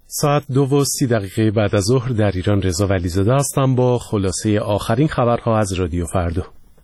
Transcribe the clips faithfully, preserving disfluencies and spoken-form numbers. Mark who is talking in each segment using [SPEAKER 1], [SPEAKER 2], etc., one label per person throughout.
[SPEAKER 1] ساعت دو و سی دقیقه بعد از ظهر در ایران رضا ولیزاده هستم با خلاصه آخرین خبرها از رادیو فردا.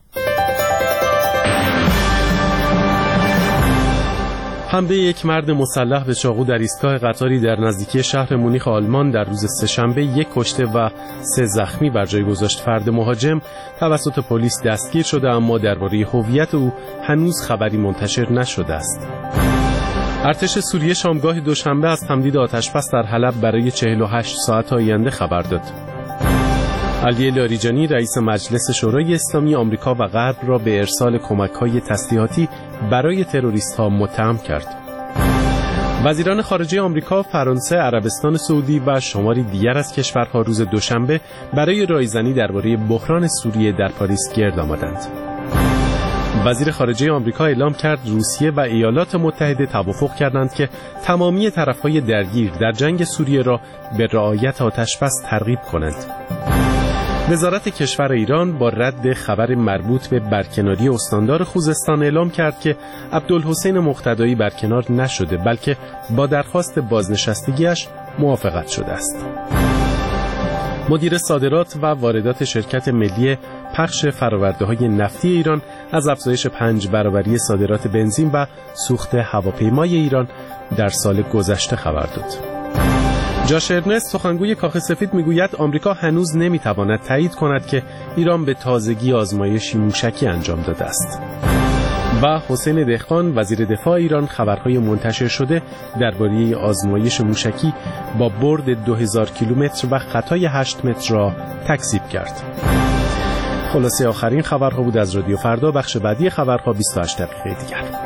[SPEAKER 1] حمله یک مرد مسلح به چاقو در ایستگاه قطاری در نزدیکی شهر مونیخ آلمان در روز سه‌شنبه یک کشته و سه زخمی بر جای گذاشت. فرد مهاجم توسط پلیس دستگیر شده اما درباره هویت او هنوز خبری منتشر نشده است. ارتش سوریه شامگاه دوشنبه از تمدید آتشبس در حلب برای چهل و هشت ساعت آینده خبر داد. علی لاریجانی رئیس مجلس شورای اسلامی آمریکا و غرب را به ارسال کمک‌های تسلیحاتی برای تروریست‌ها متهم کرد. وزیران خارجه آمریکا، فرانسه، عربستان سعودی و شماری دیگر از کشورها روز دوشنبه برای رایزنی درباره بحران سوریه در پاریس گرد آمدند. وزیر خارجه آمریکا اعلام کرد روسیه و ایالات متحده توافق کردند که تمامی طرف‌های درگیر در جنگ سوریه را به رعایت آتشبس ترغیب کنند. وزارت کشور ایران با رد خبر مربوط به برکناری استاندار خوزستان اعلام کرد که عبدالحسین مقتدایی برکنار نشده بلکه با درخواست بازنشستگیش موافقت شده است. مدیر صادرات و واردات شرکت ملی پخش فرآورده‌های نفتی ایران از افزایش پنج برابری صادرات بنزین و سوخت هواپیمای ایران در سال گذشته خبر داد. جاش ارنست سخنگوی کاخ سفید میگوید آمریکا هنوز نمیتواند تایید کند که ایران به تازگی آزمایشی موشکی انجام داده است. و حسین دهقان وزیر دفاع ایران خبرهای منتشر شده درباره آزمایش موشکی با برد دو هزار کیلومتر و خطای هشت متر را تکذیب کرد. خلاصه آخرین خبرها بود از رادیو فردا. بخش بعدی خبرها بیست و هشت دقیقه دیگر.